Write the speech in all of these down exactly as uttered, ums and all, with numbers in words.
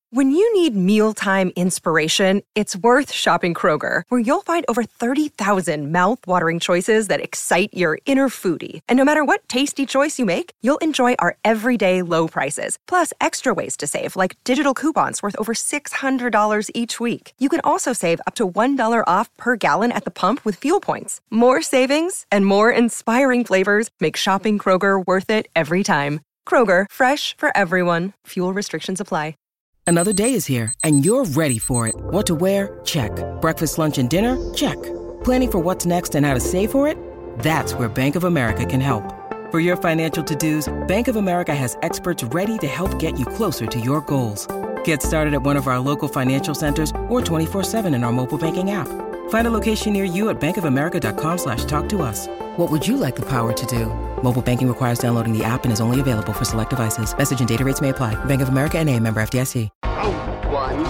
When you need mealtime inspiration, it's worth shopping Kroger, where you'll find over thirty thousand mouth-watering choices that excite your inner foodie. And no matter what tasty choice you make, you'll enjoy our everyday low prices, plus extra ways to save, like digital coupons worth over six hundred dollars each week. You can also save up to one dollar off per gallon at the pump with fuel points. More savings and more inspiring flavors make shopping Kroger worth it every time. Kroger, fresh for everyone. Fuel restrictions apply. Another day is here, and you're ready for it. What to wear? Check. Breakfast, lunch, and dinner? Check. Planning for what's next and how to save for it? That's where Bank of America can help. For your financial to-dos, Bank of America has experts ready to help get you closer to your goals. Get started at one of our local financial centers or twenty-four seven in our mobile banking app. Find a location near you at bankofamerica.com slash talk to us. What would you like the power to do? Mobile banking requires downloading the app and is only available for select devices. Message and data rates may apply. Bank of America N A, member F D I C. One.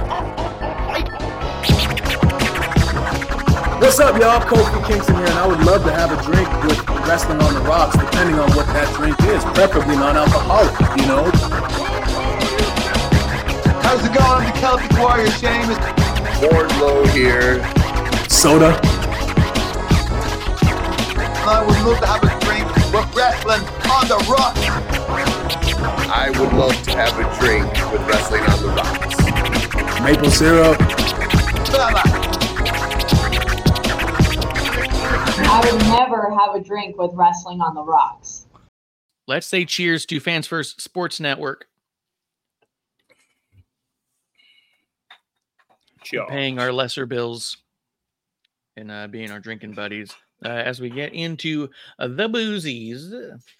What's up, y'all? Kofi Kingston here, and I would love to have a drink with Wrestling on the Rocks, depending on what that drink is, preferably non-alcoholic, you know? How's it going? I'm the Celtic Warrior, Sheamus. Wardlow here. Soda. I would love to have a drink with Wrestling on the Rocks. I would love to have a drink with Wrestling on the Rocks. Maple syrup. I would never have a drink with Wrestling on the Rocks. Let's say cheers to Fans First Sports Network. Cheers. Paying our lesser bills and uh, being our drinking buddies. Uh, as we get into uh, the Boozies.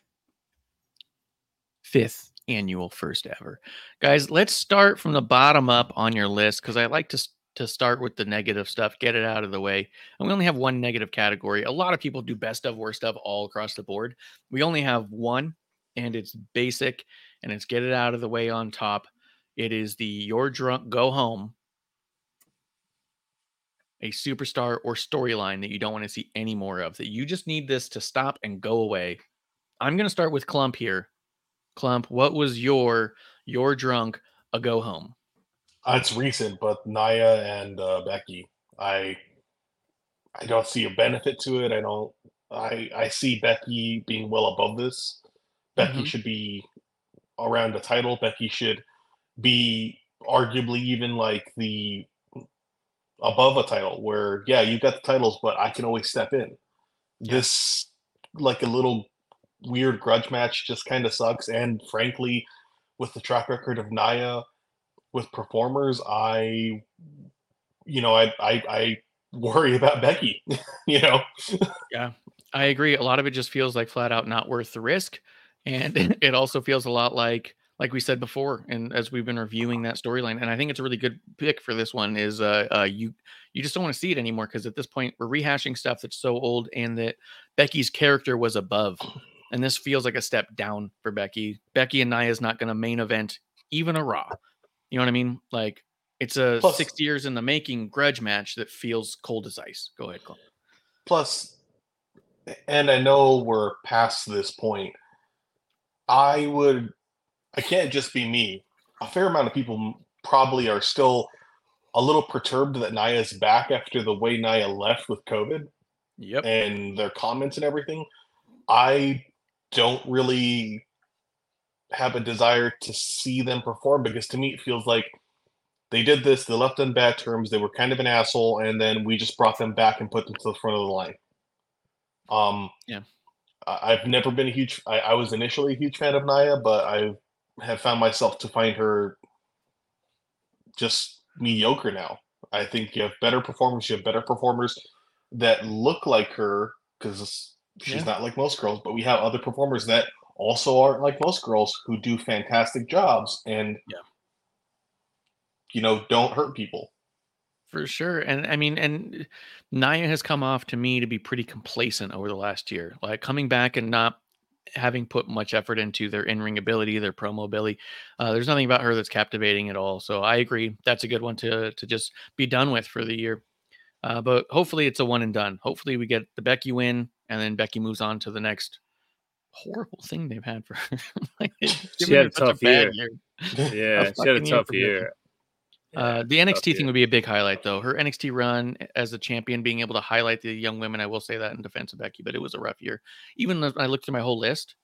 Fifth annual first ever. Guys, let's start from the bottom up on your list, because I like to to start with the negative stuff, get it out of the way. And we only have one negative category. A lot of people do best of, worst of all across the board. We only have one, and it's basic, and it's get it out of the way on top. It is the You're Drunk, Go Home, a superstar or storyline that you don't want to see any more of, that you just need this to stop and go away. I'm going to start with Clump here. Clump, what was your You're Drunk, a Go Home? Uh, it's recent, but Nia and uh, Becky. I I don't see a benefit to it. I don't. I I see Becky being well above this. Becky Mm-hmm. should be around the title. Becky should be arguably even like the above a title, where yeah, you got the titles, but I can always step in. Yeah. This like a little weird grudge match just kind of sucks. And frankly, with the track record of Nia with performers, I, you know, I, I, I worry about Becky, you know? Yeah, I agree. A lot of it just feels like flat out not worth the risk. And it also feels a lot like, like we said before, and as we've been reviewing that storyline, and I think it's a really good pick for this one is uh, uh you, you just don't want to see it anymore. Cause at this point we're rehashing stuff that's so old, and that Becky's character was above. And this feels like a step down for Becky. Becky and Nia is not going to main event even a Raw. You know what I mean? Like, it's a Plus, six years in the making grudge match that feels cold as ice. Go ahead, Cole. Plus, and I know we're past this point, I would, I can't just be me. A fair amount of people probably are still a little perturbed that Nia's back after the way Nia left with COVID. Yep. And their comments and everything. I don't really have a desire to see them perform, because to me it feels like they did this, they left on bad terms, they were kind of an asshole, and then we just brought them back and put them to the front of the line. Um, yeah, I, I've never been a huge. I, I was initially a huge fan of Nia, but I have found myself to find her just mediocre now. I think you have better performers. You have better performers that look like her, because she's Yeah. not like most girls. But we have other performers that also aren't like most girls, who do fantastic jobs and, yeah, you know, don't hurt people. for sure. And I mean, and Nia has come off to me to be pretty complacent over the last year, like coming back and not having put much effort into their in-ring ability, their promo ability. Uh, there's nothing about her that's captivating at all. So I agree. That's a good one to, to just be done with for the year. Uh, but hopefully it's a one and done. Hopefully we get the Becky win, and then Becky moves on to the next horrible thing they've had for her. Like, She had a tough year. year. Yeah, she had a tough year. Uh, Yeah, the N X T tough thing year. would be a big highlight, though. Her N X T run as a champion, being able to highlight the young women, I will say that in defense of Becky, but it was a rough year. Even though I looked through my whole list,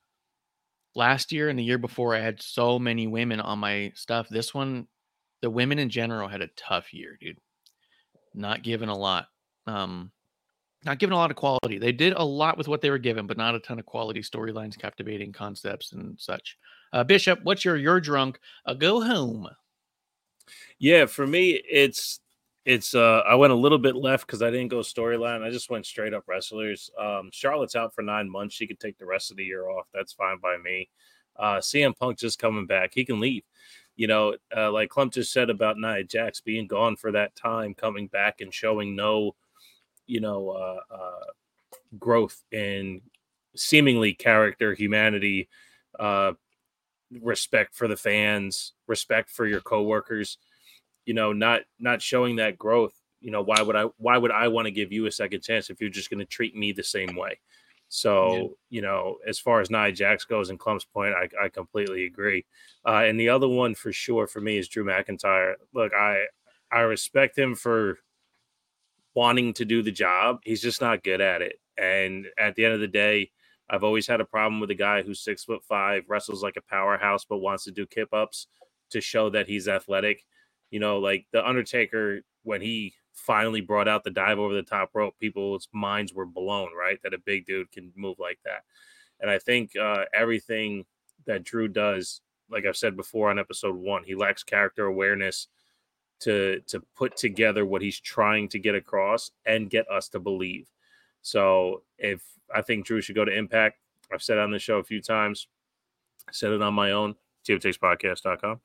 last year and the year before, I had so many women on my stuff. This one, the women in general had a tough year, dude. Not given a lot. Um, not given a lot of quality. They did a lot with what they were given, but not a ton of quality storylines, captivating concepts, and such. Uh, Bishop, what's your You're Drunk? Uh, go home. Yeah, for me, it's it's. Uh, I went a little bit left because I didn't go storyline. I just went straight up wrestlers. Um, Charlotte's out for nine months. She could take the rest of the year off. That's fine by me. Uh, C M Punk just coming back. He can leave. You know, uh, like Clump just said about Nia Jax being gone for that time, coming back and showing no, you know, uh, uh, growth in seemingly character, humanity, uh, respect for the fans, respect for your coworkers. You know, not not showing that growth. You know, why would I? Why would I want to give you a second chance if you're just going to treat me the same way? So, yeah. you know, as far as Nia Jax goes and Clump's point, I, I completely agree. Uh, and the other one for sure for me is Drew McIntyre. Look, I I respect him for wanting to do the job. He's just not good at it. And at the end of the day, I've always had a problem with a guy who's six foot five, wrestles like a powerhouse, but wants to do kip ups to show that he's athletic. You know, like the Undertaker, when he finally brought out the dive over the top rope, people's minds were blown, right? That a big dude can move like that. And I think uh, everything that Drew does, like I've said before on episode one, he lacks character awareness to to put together what he's trying to get across and get us to believe. So if I think Drew should go to Impact, I've said it on the show a few times, I said it on my own, T O Takes Podcast dot com,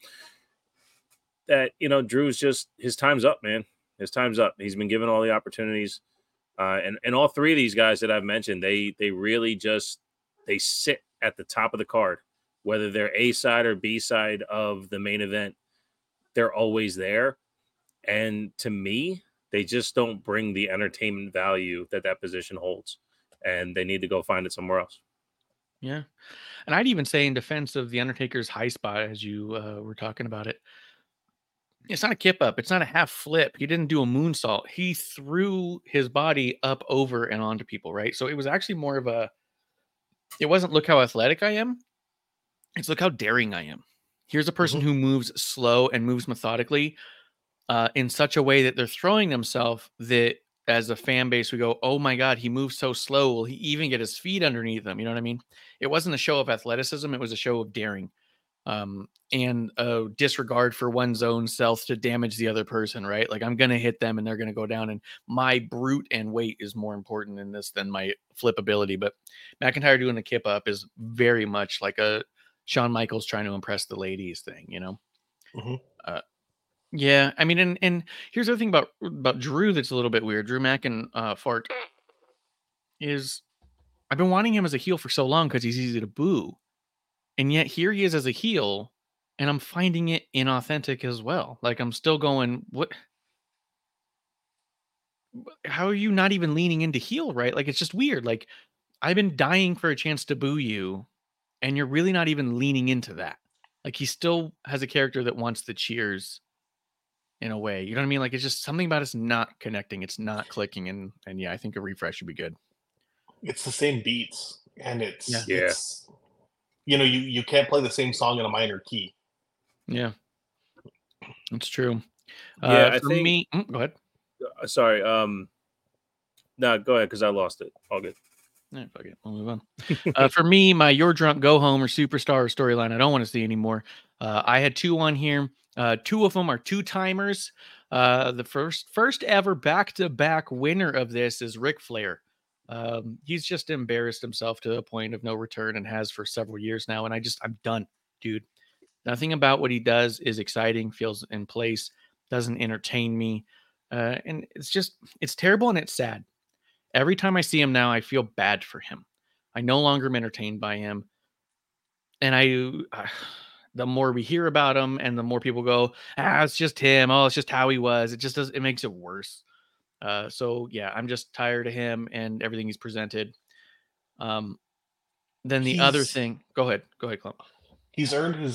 that, you know, Drew's just, his time's up, man. His time's up. He's been given all the opportunities. Uh, and, and all three of these guys that I've mentioned, they they really just, they sit at the top of the card, whether they're A side or B side of the main event, they're always there. And to me, they just don't bring the entertainment value that that position holds. And they need to go find it somewhere else. Yeah. And I'd even say in defense of the Undertaker's high spot, as you uh, were talking about it, it's not a kip up. It's not a half flip. He didn't do a moonsault. He threw his body up, over, and onto people, right? So it was actually more of a, it wasn't look how athletic I am. It's look how daring I am. Here's a person mm-hmm. who moves slow and moves methodically uh, in such a way that they're throwing themselves that as a fan base, we go, oh my God, he moves so slow. Will he even get his feet underneath him? You know what I mean? It wasn't a show of athleticism. It was a show of daring. Um, and a disregard for one's own self to damage the other person, right? Like I'm going to hit them and they're going to go down, and my brute and weight is more important in this than my flip ability. But McIntyre doing the kip up is very much like a Shawn Michaels trying to impress the ladies thing, you know? Mm-hmm. Uh, yeah. I mean, and, and here's the other thing about, about Drew that's a little bit weird. Drew McIntyre uh, fart is, I've been wanting him as a heel for so long because he's easy to boo. And yet here he is as a heel, and I'm finding it inauthentic as well. Like I'm still going, what? How are you not even leaning into heel, right? Like it's just weird. Like I've been dying for a chance to boo you, and you're really not even leaning into that. Like he still has a character that wants the cheers in a way. You know what I mean? Like it's just something about us not connecting. It's not clicking. And and yeah, I think a refresh would be good. It's the same beats, and it's yeah. it's you know, you, you can't play the same song in a minor key. Yeah, it's true. Yeah, uh, I for think. Me, mm, go ahead. Sorry. Um, no, go ahead because I lost it. All good. Yeah, fuck it. We'll move on. uh, for me, my You're Drunk, Go Home, or Superstar storyline, I don't want to see anymore. Uh, I had two on here. Uh, two of them are two timers. Uh, the first first ever back to back winner of this is Ric Flair. Um, he's just embarrassed himself to a point of no return and has for several years now. And I just, I'm done, dude. Nothing about what he does is exciting, feels in place, doesn't entertain me. Uh, and it's just, it's terrible and it's sad. Every time I see him now, I feel bad for him. I no longer am entertained by him. And I, uh, the more we hear about him and the more people go, ah, it's just him. Oh, it's just how he was. It just does, it makes it worse. Uh, so yeah, I'm just tired of him and everything he's presented. Um, then the He's- other thing, go ahead, go ahead, Clump. He's earned his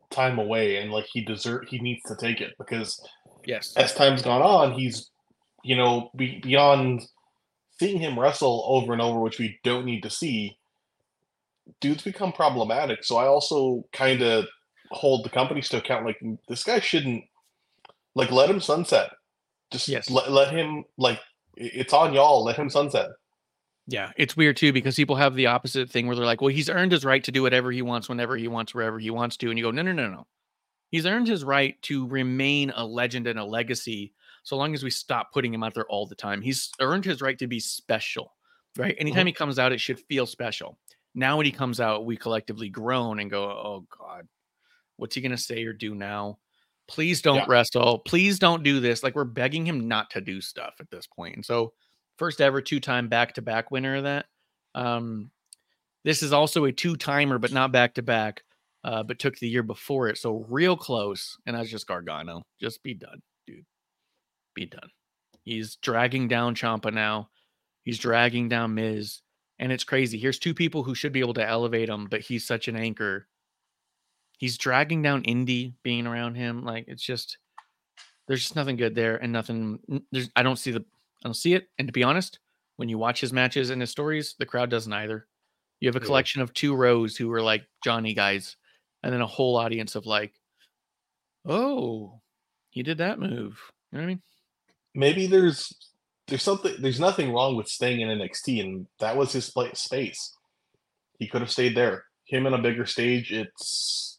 time away, and like he deserve he needs to take it because yes, as time's gone on, he's you know be, beyond seeing him wrestle over and over, which we don't need to see. Dude's become problematic. So I also kind of hold the companies to account. Like this guy shouldn't like let him sunset. Just yes. let, let him like it's on y'all. Let him sunset. Yeah, it's weird too because people have the opposite thing where they're like, well, he's earned his right to do whatever he wants, whenever he wants, wherever he wants to. And you go, no, no, no, no. He's earned his right to remain a legend and a legacy so long as we stop putting him out there all the time. He's earned his right to be special, right? Anytime mm-hmm. he comes out, it should feel special. Now when he comes out, we collectively groan and go, oh, God, what's he going to say or do now? Please don't yeah. wrestle. Please don't do this. Like we're begging him not to do stuff at this point. And so first ever two-time back-to-back winner of that. Um, this is also a two-timer, but not back-to-back, uh, but took the year before it. So real close. And that's just Gargano. Just be done, dude. Be done. He's dragging down Ciampa now. He's dragging down Miz. And it's crazy. Here's two people who should be able to elevate him, but he's such an anchor. He's dragging down Indy being around him. Like, it's just, there's just nothing good there and nothing. There's, I don't see the, I don't see it. And to be honest, when you watch his matches and his stories, the crowd doesn't either. You have a collection yeah. of two rows who are like Johnny guys, and then a whole audience of like, oh, he did that move. You know what I mean? Maybe there's there's something there's nothing wrong with staying in N X T, and that was his place, space. He could have stayed there. Him on a bigger stage, it's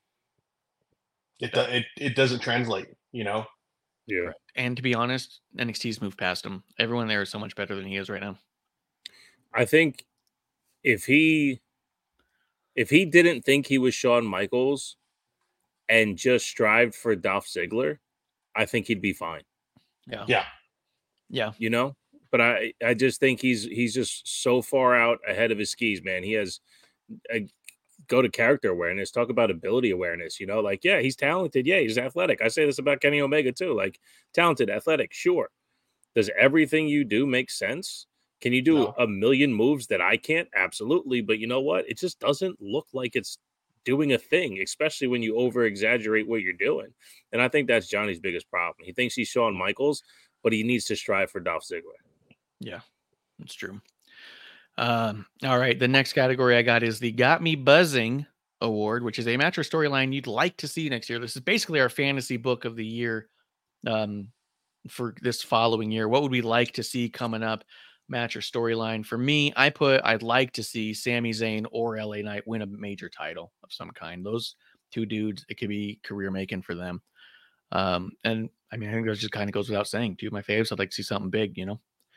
it it it doesn't translate, you know. Yeah. And to be honest, N X T's moved past him. Everyone there is so much better than he is right now. I think if he if he didn't think he was Shawn Michaels and just strived for Dolph Ziggler, I think he'd be fine. Yeah. Yeah. Yeah. You know? But I, I just think he's he's just so far out ahead of his skis, man. He has a go to character awareness, talk about ability awareness, you know, like, yeah, he's talented. Yeah, he's athletic. I say this about Kenny Omega too, like talented, athletic. Sure. Does everything you do make sense? Can you do no. a million moves that I can't? Absolutely. But you know what? It just doesn't look like it's doing a thing, especially when you over exaggerate what you're doing. And I think that's Johnny's biggest problem. He thinks he's Shawn Michaels, but he needs to strive for Dolph Ziggler. Yeah, that's true. Um, all right. The next category I got is the Got Me Buzzing Award, which is a match or storyline you'd like to see next year. This is basically our fantasy book of the year um, for this following year. What would we like to see coming up? Match or storyline. For me, I put I'd like to see Sami Zayn or L A Knight win a major title of some kind. Those two dudes, it could be career making for them. Um, and I mean, I think that just kind of goes without saying. Two of my faves, I'd like to see something big, you know.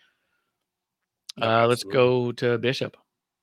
No, uh, let's go to Bishop.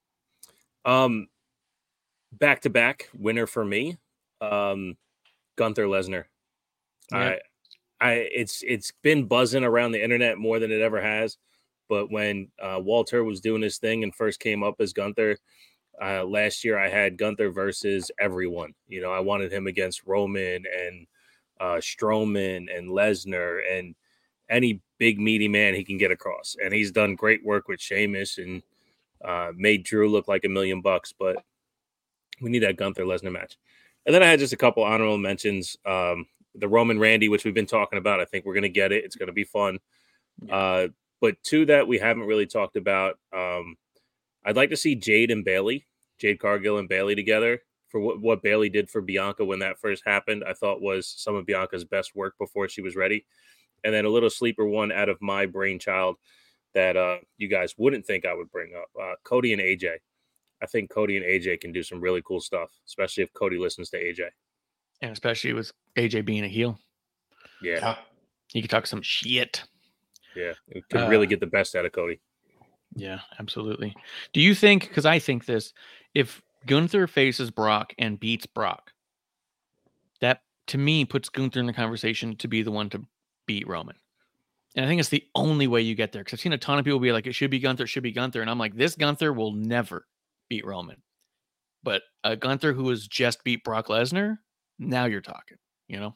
Um, back to back winner for me, um, Gunther Lesnar. Yeah. I, I, it's it's been buzzing around the internet more than it ever has. But when uh, Walter was doing his thing and first came up as Gunther, uh, last year I had Gunther versus everyone. You know, I wanted him against Roman and uh, Strowman and Lesnar and any big meaty man he can get across. And he's done great work with Sheamus and uh, made Drew look like a million bucks. But we need that Gunther Lesnar match. And then I had just a couple honorable mentions. Um, the Roman Randy, which we've been talking about. I think we're going to get it. It's going to be fun. Yeah. Uh, But two that we haven't really talked about, um, I'd like to see Jade and Bayley, Jade Cargill and Bayley together for what, what Bayley did for Bianca when that first happened. I thought was some of Bianca's best work before she was ready. And then a little sleeper one out of my brainchild that uh, you guys wouldn't think I would bring up, uh, Cody and A J. I think Cody and A J can do some really cool stuff, especially if Cody listens to A J. And especially with A J being a heel. Yeah. He could talk some shit. Yeah, it could really uh, get the best out of Cody. Yeah, absolutely. Do you think, because I think this, if Gunther faces Brock and beats Brock, that to me puts Gunther in the conversation to be the one to beat Roman. And I think it's the only way you get there. Because I've seen a ton of people be like, it should be Gunther, it should be Gunther. And I'm like, this Gunther will never beat Roman. But a Gunther who has just beat Brock Lesnar, now you're talking, you know?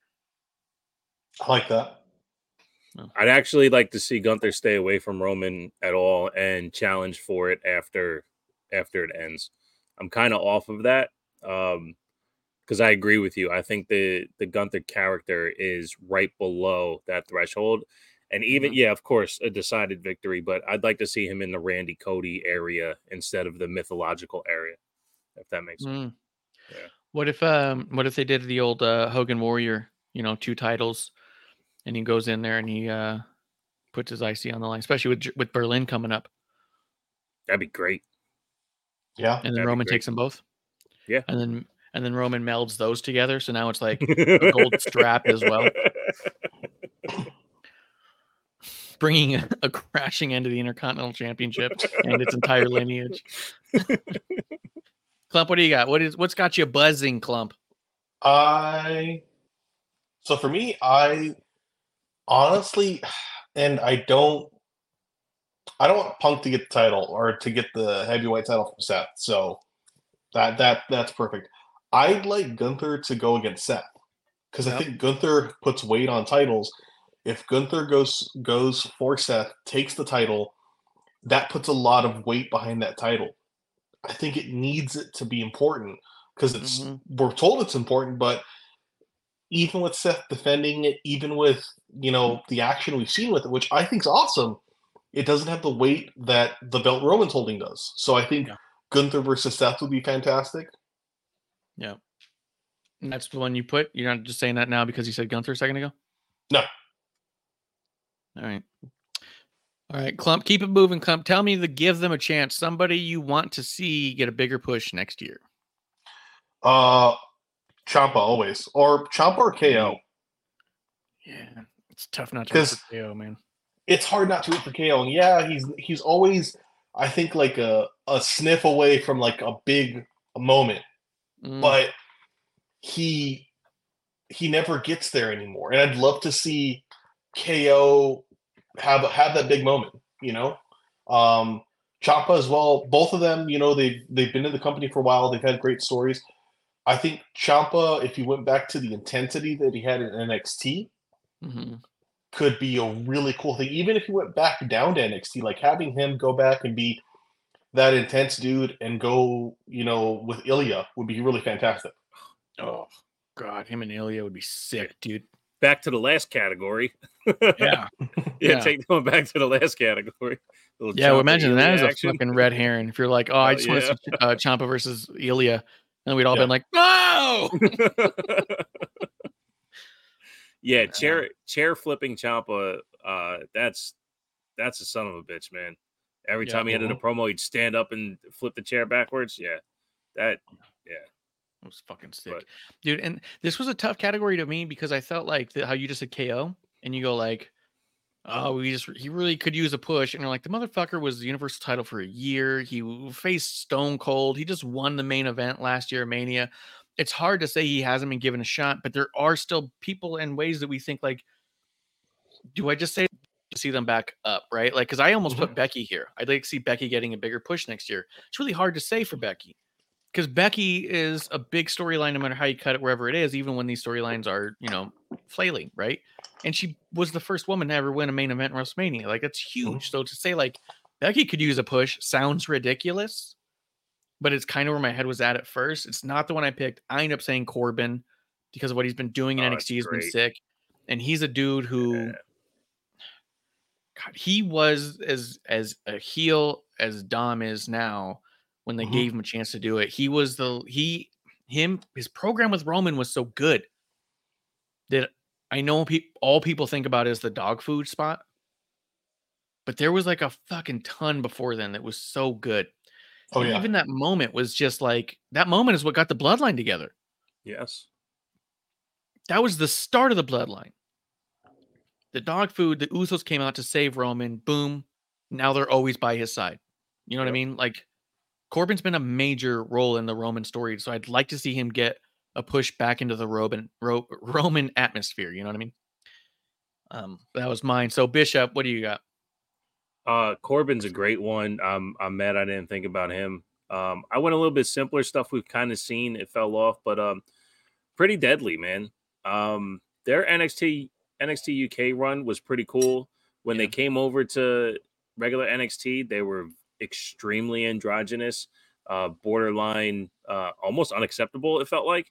I like that. I'd actually like to see Gunther stay away from Roman at all and challenge for it after after it ends. I'm kind of off of that because um, because I agree with you. I think the the Gunther character is right below that threshold. And even, Mhm. yeah, of course, a decided victory, but I'd like to see him in the Randy Cody area instead of the mythological area, if that makes sense. Mm. Yeah. What if um what if they did the old uh, Hogan Warrior, you know, two titles, and he goes in there and he uh puts his I C on the line, especially with J- with Berlin coming up, That'd be great. Yeah. and then That'd be Roman great. takes them both, Yeah. and then and then Roman melds those together, so now it's like a gold strap as well, bringing a, a crashing end to the Intercontinental Championship and its entire lineage. Clump, what do you got? What is what's got you buzzing, Clump? I so for me, I honestly, and I don't, I don't want Punk to get the title or to get the heavyweight title from Seth. So that that that's perfect. I'd like Gunther to go against Seth because I Yep. think Gunther puts weight on titles. If Gunther goes goes for Seth, takes the title, that puts a lot of weight behind that title. I think it needs it to be important because it's Mhm. we're told it's important, but even with Seth defending it, even with you know the action we've seen with it, which I think is awesome, it doesn't have the weight that the belt Roman's holding does. So I think Yeah. Gunther versus Seth would be fantastic. Yeah. And that's the one you put. You're not just saying that now because you said Gunther a second ago? No. All right. All right, Clump, keep it moving, Clump. Tell me to give them a chance. Somebody you want to see get a bigger push next year. Uh, Ciampa always, or Ciampa or K O. Yeah, it's tough not to root Because for K O, man. it's hard not to root for K O. And yeah, he's he's always, I think, like a, a sniff away from like a big moment, Mm, but he he never gets there anymore. And I'd love to see K O have have that big moment. You know, um, Ciampa as well. Both of them, you know, they've they've been in the company for a while. They've had great stories. I think Ciampa, if he went back to the intensity that he had in N X T, mhm. could be a really cool thing. Even if he went back down to N X T, like having him go back and be that intense dude and go, you know, with Ilya would be really fantastic. Oh, God, him and Ilya would be sick, dude. Back to the last category. Yeah. yeah, Yeah. take going back to the last category. Little Yeah, well, Ciampa imagine that Ilya as a action. fucking red herring. If you're like, oh, I Oh, just want to yeah. see uh, Ciampa versus Ilya. And we'd all Yeah. been like, no! yeah, chair chair flipping Ciampa. Uh, that's that's a son of a bitch, man. Every Yeah. time he ended a Mhm. promo, he'd stand up and flip the chair backwards. Yeah, that. Yeah, It was fucking sick, But- dude. And this was a tough category to me because I felt like the, how you just said K O, and you go like, oh, we just he really could use a push, and you're like, the motherfucker was the Universal title for a year. He w- faced Stone Cold. He just won the main event last year, Mania. It's hard to say he hasn't been given a shot, but there are still people and ways that we think like, do I just say to see them back up, right? Like, because I almost put Becky here. I'd like to see Becky getting a bigger push next year. It's really hard to say for Becky. Because Becky is a big storyline, no matter how you cut it, wherever it is, even when these storylines are, you know, flailing, right? And she was the first woman to ever win a main event in WrestleMania. Like, that's huge. So to say, like, Becky could use a push sounds ridiculous, but it's kind of where my head was at at first. It's not the one I picked. I end up saying Corbin because of what he's been doing in Oh, N it's X T. He's been great. sick. And he's a dude who, God, he was as as a heel as Dom is now when they Mhm. gave him a chance to do it. He was the he him his program with Roman was so good that I know pe- all people think about is the dog food spot, but there was like a fucking ton before then that was so good. Oh And yeah. even that moment was just like that moment is what got the bloodline together. Yes. That was the start of the bloodline. The dog food, the Usos came out to save Roman. Boom. Now they're always by his side. You know what I Yep. mean? Like Corbin's been a major role in the Roman story, so I'd like to see him get a push back into the Roman Ro, Roman atmosphere. You know what I mean? Um, that was mine. So Bishop, what do you got? Uh, Corbin's a great one. I'm I'm mad I didn't think about him. Um, I went a little bit simpler stuff we've kind of seen. It fell off, but um, pretty deadly, man. Um, their N X T N X T U K run was pretty cool. When Yeah. they came over to regular N X T, they were extremely androgynous, uh, borderline, uh, almost unacceptable. It felt like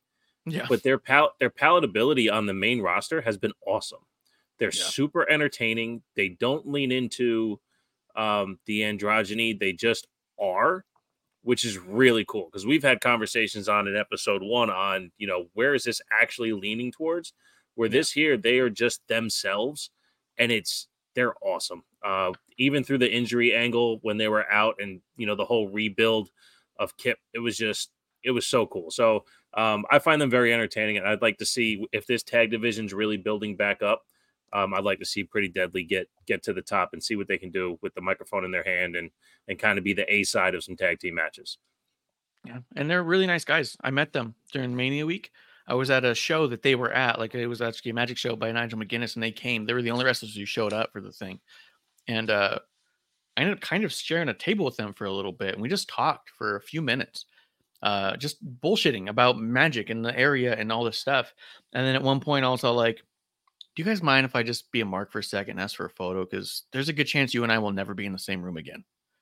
Yeah. But their pal their palatability on the main roster has been awesome. They're Yeah. super entertaining. They don't lean into um, the androgyny. They just are, which is really cool because we've had conversations on in episode one on, you know, where is this actually leaning towards? Where this here, they are just themselves, and it's they're awesome. Uh, even through the injury angle when they were out, and you know the whole rebuild of Kip, it was just it was so cool. So um, I find them very entertaining, and I'd like to see if this tag division's really building back up. Um, I'd like to see Pretty Deadly get get to the top and see what they can do with the microphone in their hand and and kind of be the A side of some tag team matches. Yeah, and they're really nice guys. I met them during Mania week. I was at a show that they were at, like it was actually a magic show by Nigel McGuinness, and they came. They were the only wrestlers who showed up for the thing, and uh, I ended up kind of sharing a table with them for a little bit, and we just talked for a few minutes, uh, just bullshitting about magic in the area and all this stuff. And then at one point, also like, do you guys mind if I just be a mark for a second and ask for a photo? Because there's a good chance you and I will never be in the same room again.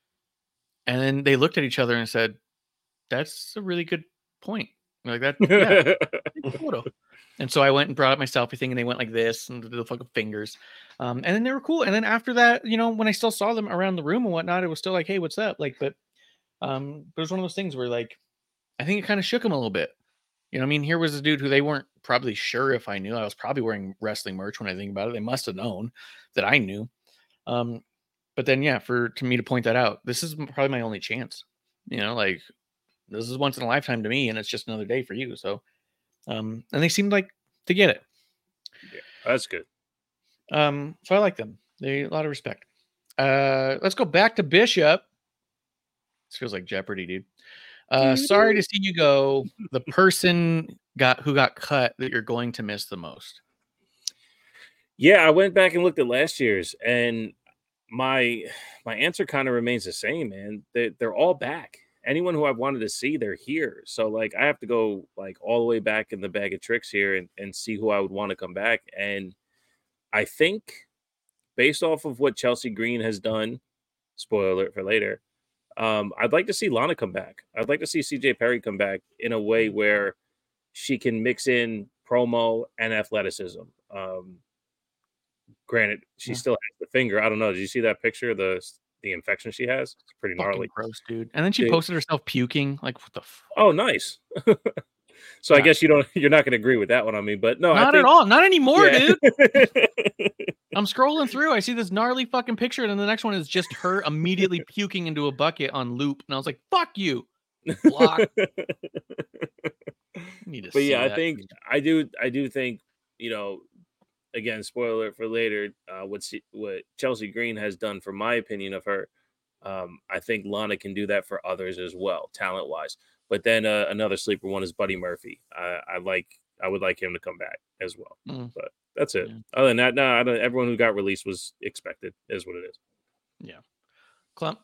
And then they looked at each other and said, that's a really good point. Like that, yeah, take a photo. And so I went and brought up my selfie thing, and they went like this and the fucking fingers. Um, and then they were cool. And then after that, you know, when I still saw them around the room and whatnot, it was still like, hey, what's up? Like, but um, but it was one of those things where like, I think it kind of shook them a little bit. You know, I mean, here was a dude who they weren't probably sure if I knew. I was probably wearing wrestling merch when I think about it. They must have known that I knew. Um, but then, yeah, for to me to point that out, this is probably my only chance. You know, like this is once in a lifetime to me, and it's just another day for you. So, um, and they seemed like to get it. Yeah, that's good. Um, so I like them. They a lot of respect. Uh, let's go back to Bishop. This feels like Jeopardy, dude. Uh, sorry to see you go. The person got who got cut that you're going to miss the most. Yeah, I went back and looked at last year's, and my my answer kind of remains the same, man. They they're all back. Anyone who I've wanted to see, they're here. So like I have to go like all the way back in the bag of tricks here and, and see who I would want to come back. And I think based off of what Chelsea Green has done, spoiler alert for later, um, I'd like to see Lana come back. I'd like to see C J Perry come back in a way where she can mix in promo and athleticism. Um, granted, she yeah. still has the finger. I don't know. Did you see that picture of the the infection she has? It's pretty Fucking gnarly. Gross, dude. And then she dude. posted herself puking. Like, what the fuck? Oh, nice. So yeah. I guess you don't you're not gonna agree with that one on me, but no, not I think, at all. Not anymore, yeah. dude. I'm scrolling through. I see this gnarly fucking picture, and then the next one is just her immediately puking into a bucket on loop. And I was like, fuck you. Block. Need to but see yeah, I that. think I do I do think, you know, again, spoiler alert for later, uh, what C- what Chelsea Green has done, for my opinion of her, um, I think Lana can do that for others as well, talent wise. But then uh, another sleeper one is Buddy Murphy. I, I like, I would like him to come back as well. Mm. But that's it. Yeah. Other than that, no, I don't, everyone who got released was expected. Is what it is. Yeah, Clump.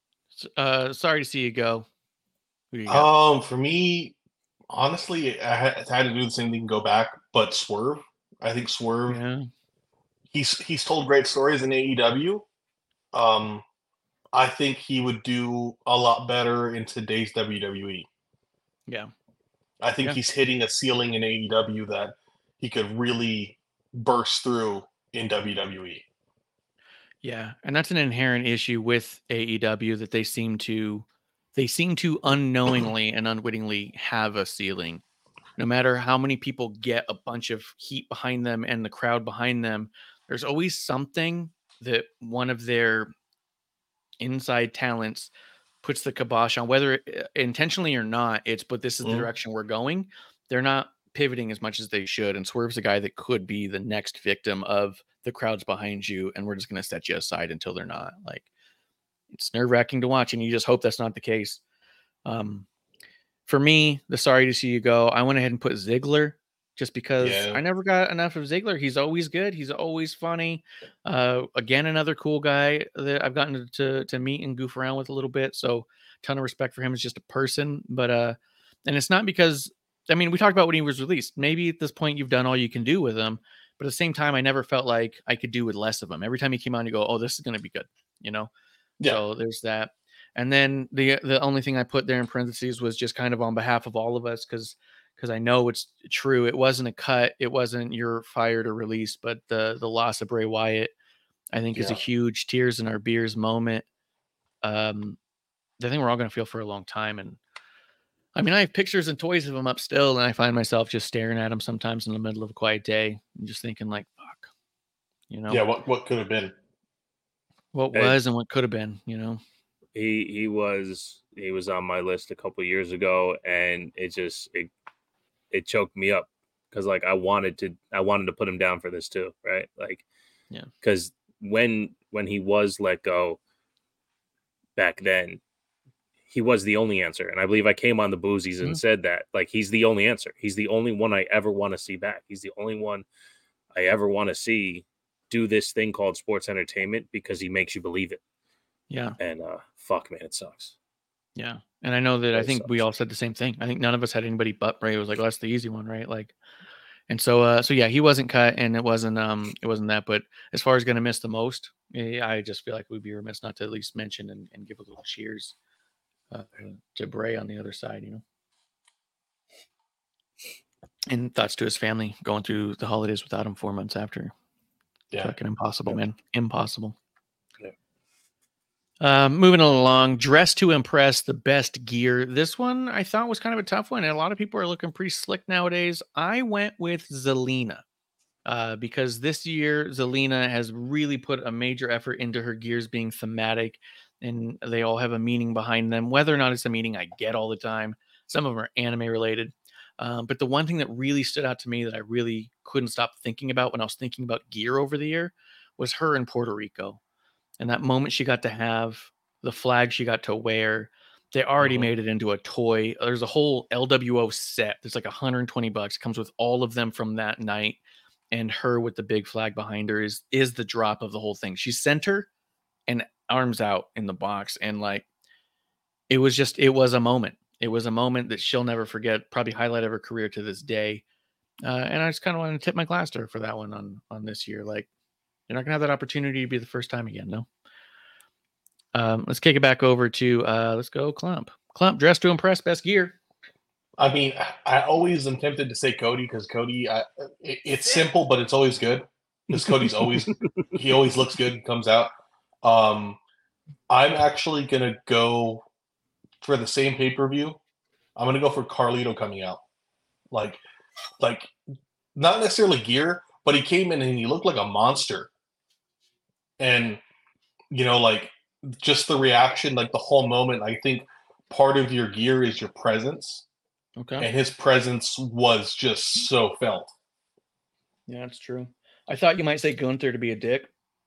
Uh, sorry to see you go. Who you got? Um, for me, honestly, I had, I had to do the same thing, go back, but Swerve. I think Swerve. Yeah. He's he's told great stories in A E W. Um, I think he would do a lot better in today's W W E. Yeah. I think Yeah. he's hitting a ceiling in A E W that he could really burst through in W W E. Yeah, and that's an inherent issue with A E W that they seem to they seem to unknowingly and unwittingly have a ceiling. No matter how many people get a bunch of heat behind them and the crowd behind them, there's always something that one of their inside talents puts the kibosh on, whether it, intentionally or not. It's, but this is the Mhm. direction we're going. They're not pivoting as much as they should. And Swerve's a guy that could be the next victim of the crowds behind you, and we're just going to set you aside until they're not. Like, it's nerve wracking to watch, and you just hope that's not the case. Um, for me, the sorry to see you go, I went ahead and put Ziggler just because Yeah. I never got enough of Ziggler. He's always good. He's always funny. Uh, again, another cool guy that I've gotten to, to meet and goof around with a little bit. So ton of respect for him as just a person, but, uh, and it's not because, I mean, we talked about when he was released. Maybe at this point you've done all you can do with him, but at the same time, I never felt like I could do with less of him. Every time he came on, you go, oh, this is going to be good. You know? Yeah. So there's that. And then the the only thing I put there in parentheses was just kind of on behalf of all of us, because because I know it's true. It wasn't a cut. It wasn't you're fired or released, but the the loss of Bray Wyatt, I think, is a Yeah. huge tears in our beers moment. Um, I think we're all going to feel for a long time. And I mean, I have pictures and toys of him up still, and I find myself just staring at him sometimes in the middle of a quiet day and just thinking like, fuck, you know, Yeah, what what could have been? what Hey. was and what could have been, you know? He he was he was on my list a couple years ago, and it just it it choked me up because like I wanted to I wanted to put him down for this too, right? Like, Yeah. because when when he was let go back then, he was the only answer, and I believe I came on the Boozies and Mhm. said that like he's the only answer. He's the only one I ever want to see back. He's the only one I ever want to see do this thing called sports entertainment because he makes you believe it. Yeah. And uh, fuck, man, it sucks. Yeah. And I know that I Really think we sucks. all said the same thing. I think none of us had anybody but Bray. It was like, oh, that's the easy one, right? Like, and so, uh, so yeah, he wasn't cut, and it wasn't, um, it wasn't that. But as far as going to miss the most, eh, I just feel like we'd be remiss not to at least mention and, and give a little cheers uh, to Bray on the other side, you know. And thoughts to his family going through the holidays without him four months after. Yeah. Fucking impossible, Yeah. man. Impossible. Yeah. Um, moving along, dress to impress, the best gear. This one I thought was kind of a tough one, and a lot of people are looking pretty slick nowadays. I went with Zelina uh, because this year Zelina has really put a major effort into her gears being thematic, and they all have a meaning behind them. Whether or not it's a meaning I get all the time, some of them are anime related. Um, but the one thing that really stood out to me that I really couldn't stop thinking about when I was thinking about gear over the year was her in Puerto Rico. And that moment she got to have, the flag she got to wear, they already Mhm. made it into a toy. There's a whole L W O set. There's like one hundred twenty bucks. Comes with all of them from that night. And her with the big flag behind her is is the drop of the whole thing. She's center and arms out in the box. And like, it was just, it was a moment. It was a moment that she'll never forget, probably highlight of her career to this day. Uh, and I just kind of want to tip my glass to her for that one on, on this year. Like, you're not going to have that opportunity to be the first time again, no? Um, let's kick it back over to, uh, let's go Clump. Clump, dressed to impress, best gear. I mean, I always am tempted to say Cody because Cody, I, it, it's simple, but it's always good. Because Cody's always, he always looks good and comes out. Um, I'm actually going to go for the same pay-per-view. I'm going to go for Carlito coming out. Like, like not necessarily gear, but he came in and he looked like a monster. And, you know, like, just the reaction, like the whole moment, I think part of your gear is your presence. Okay. And his presence was just so felt. Yeah, that's true. I thought you might say Gunther to be a dick.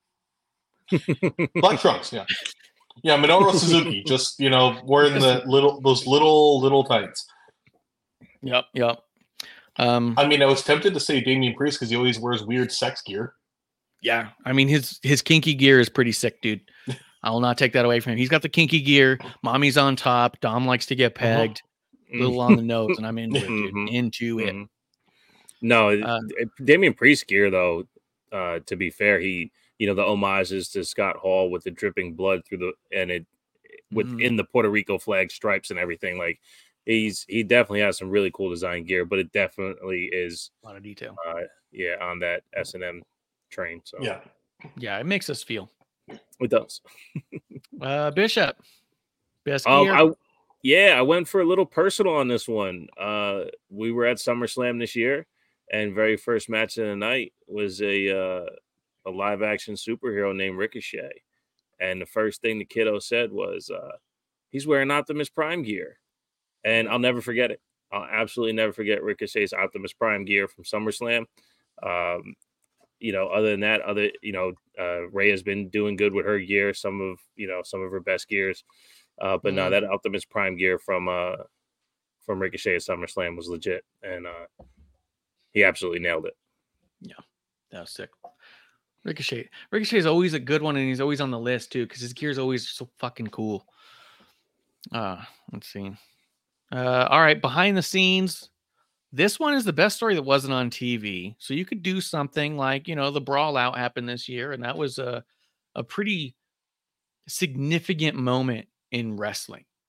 Black Trunks, yeah. Yeah, Minoru Suzuki, just, you know, wearing the little, those little, little tights. Yep, yep. Um, I mean, I was tempted to say Damian Priest because he always wears weird sex gear. Yeah, I mean, his his kinky gear is pretty sick, dude. I will not take that away from him. He's got the kinky gear. Mommy's on top. Dom likes to get pegged. A little on the nose, and I'm into it, dude. Mhm. Into it. Mhm. No, Uh, it- Damian Priest gear though. Uh, to be fair, he you know the homages to Scott Hall with the dripping blood through the and it within the Puerto Rico flag stripes and everything. Like he's he definitely has some really cool design gear, but it definitely is a lot of detail. uh, yeah on that S and M train. So Yeah. Yeah, it makes us feel. it does. Uh, Bishop, best Um, gear. I yeah, I went for a little personal on this one. Uh, we were at SummerSlam this year, and very first match of the night was a uh, a live action superhero named Ricochet. And the first thing the kiddo said was, uh, "He's wearing Optimus Prime gear," and I'll never forget it. I'll absolutely never forget Ricochet's Optimus Prime gear from SummerSlam. Um, you know, other than that, other you know, uh, Ray has been doing good with her gear. Some of you know some of her best gears. Uh, but no, Mhm. that Optimus Prime gear from uh from Ricochet at SummerSlam was legit, and uh, he absolutely nailed it. That was sick. Ricochet. Ricochet is always a good one, and he's always on the list too, because his gear is always so fucking cool. Uh, let's see. Uh, all right, behind the scenes. This one is the best story that wasn't on T V. So you could do something like, you know, the Brawl Out happened this year, and that was a a pretty significant moment in wrestling.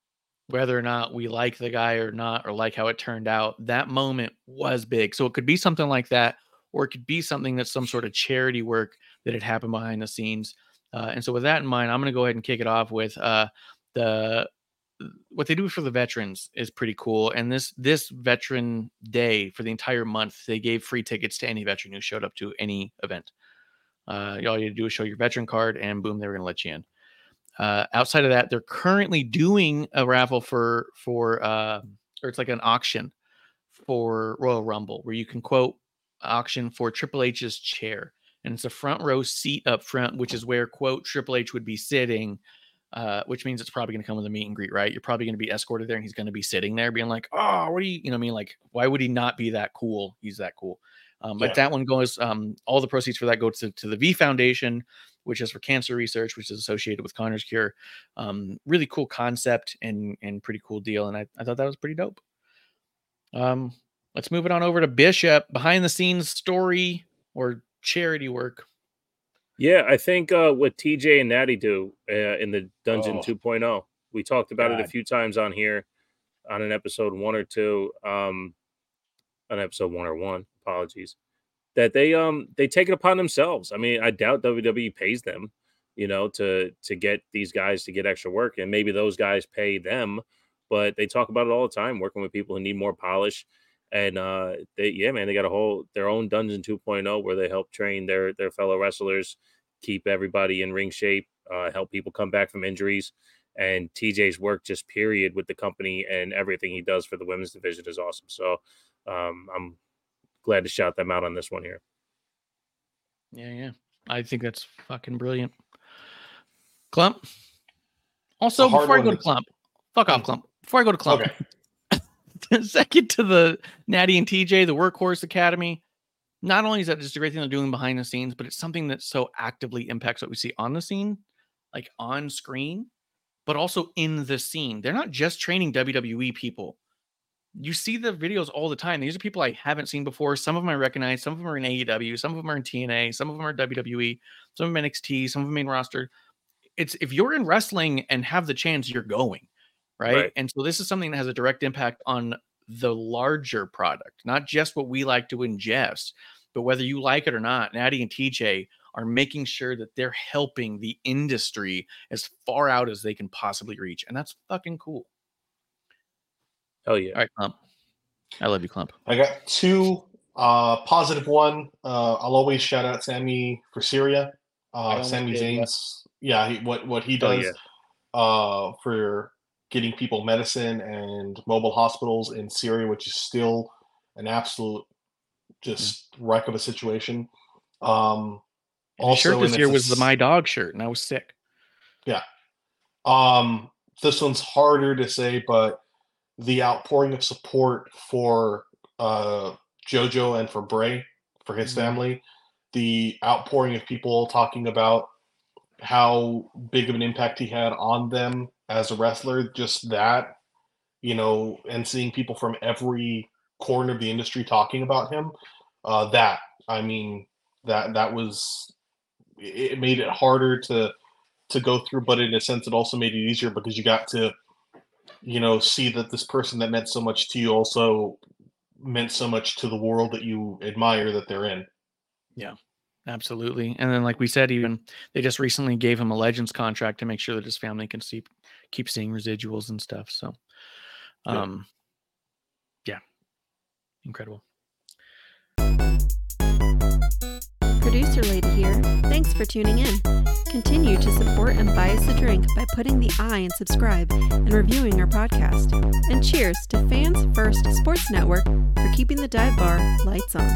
whether or not we like the guy or not, or like how it turned out, that moment was big. So it could be something like that, or it could be something that's some sort of charity work that had happened behind the scenes. Uh, and so with that in mind, I'm going to go ahead and kick it off with uh, the what they do for the veterans is pretty cool. And this this veteran day, for the entire month, they gave free tickets to any veteran who showed up to any event. Uh, all you had to do is show your veteran card, and boom, they were going to let you in. Uh, outside of that, they're currently doing a raffle for, for uh, or it's like an auction for Royal Rumble, where you can quote auction for Triple H's chair. And it's a front row seat up front, which is where, quote, Triple H would be sitting, uh, which means it's probably going to come with a meet and greet, right? You're probably going to be escorted there, and he's going to be sitting there being like, oh, what do you, you know what I mean? Like, why would he not be that cool? He's that cool. Um, but yeah. That one goes, um, all the proceeds for that go to, to the V Foundation, which is for cancer research, which is associated with Connor's Cure. Um, really cool concept and and pretty cool deal. And I, I thought that was pretty dope. Um, let's move it on over to Bishop. Behind the scenes story or charity work. Yeah, I think uh, what T J and Natty do uh, in the Dungeon oh. two point oh. We talked about God. it a few times on here on an episode one or two. Um, on episode one or one, apologies. That they um they take it upon themselves. I mean, I doubt W W E pays them, you know, to to get these guys to get extra work, and maybe those guys pay them, but they talk about it all the time, working with people who need more polish. And uh, they yeah, man, they got a whole their own Dungeon two point oh where they help train their their fellow wrestlers, keep everybody in ring shape, uh, help people come back from injuries. And T J's work, just period, with the company and everything he does for the women's division is awesome. So um, I'm glad to shout them out on this one here. Yeah, yeah. I think that's fucking brilliant. Clump. Also, before I go to Clump, fuck off, Clump. Before I go to Clump, okay. Second to the Natty and T J, the Workhorse Academy. Not only is that just a great thing they're doing behind the scenes, but it's something that so actively impacts what we see on the scene, like on screen, but also in the scene. They're not just training W W E people. You see the videos all the time. These are people I haven't seen before. Some of them I recognize. Some of them are in A E W. Some of them are in T N A. Some of them are W W E. Some of them N X T. Some of them main roster. It's if you're in wrestling and have the chance, you're going, right? right? And so this is something that has a direct impact on the larger product, not just what we like to ingest, but whether you like it or not. Natty and T J are making sure that they're helping the industry as far out as they can possibly reach. And that's fucking cool. Oh yeah. All right, Clump. I love you, Clump. I got two. Uh, positive one. Uh, I'll always shout out Sammy for Syria. Uh, Sami Zayn's, yeah, he, what what he does oh, yeah. uh, for getting people medicine and mobile hospitals in Syria, which is still an absolute just mm-hmm. wreck of a situation. Um, and also, the shirt this year was the My Dog shirt, and I was sick. Yeah. Um, this one's harder to say, but the outpouring of support for uh, JoJo and for Bray, for his mm-hmm. family, the outpouring of people talking about how big of an impact he had on them as a wrestler, just that, you know, and seeing people from every corner of the industry talking about him, uh, that, I mean, that that was, it made it harder to to go through, but in a sense, it also made it easier because you got to, you know, see that this person that meant so much to you also meant so much to the world that you admire that they're in. Yeah, absolutely. And then, like we said, even they just recently gave him a Legends contract to make sure that his family can see, keep seeing residuals and stuff. So, um, yeah, yeah. Incredible. Producer Lady here. Thanks for tuning in. Continue to support and buy us a drink by putting the I in subscribe and reviewing our podcast. And cheers to Fans First Sports Network for keeping the dive bar lights on.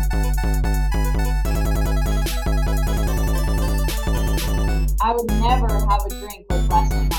I would never have a drink with wrestling